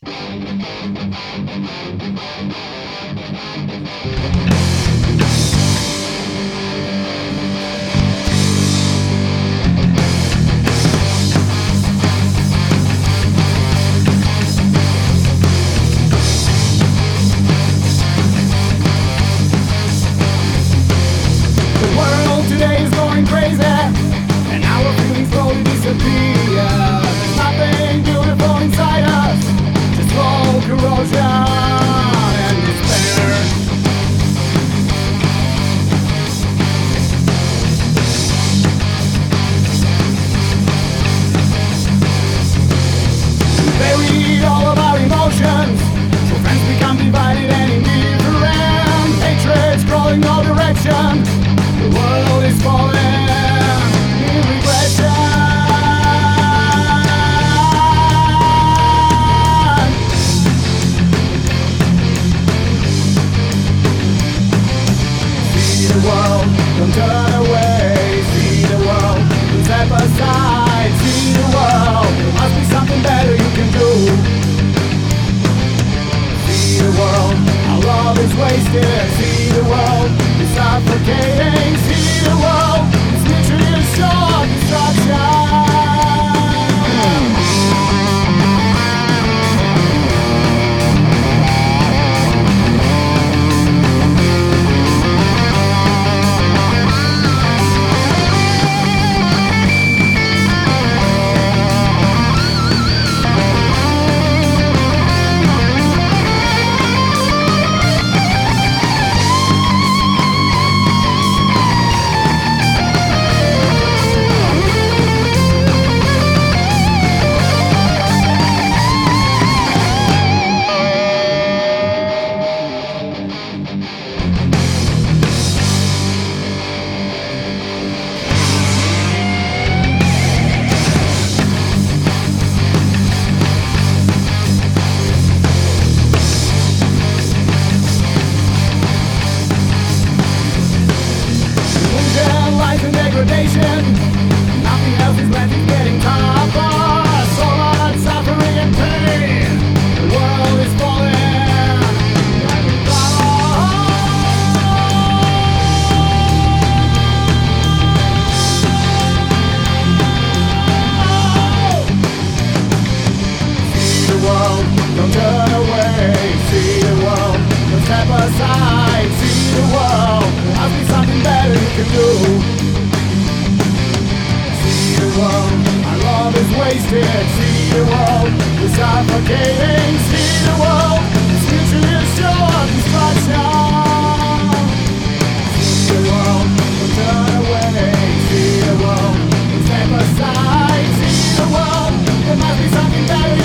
wasted. See the world is suffocating. See the world is literally a shore of destruction. Nothing else is left, it's getting tougher. So much suffering and pain. The world is falling. See the world, don't turn away. See the world, don't step aside. See the world, there must be something better you can do. Our love is wasted. See the world is suffocating. See the world is literally a show of destruction. See the world, don't turn away. See the world, don't step aside. See the world, there must be something better.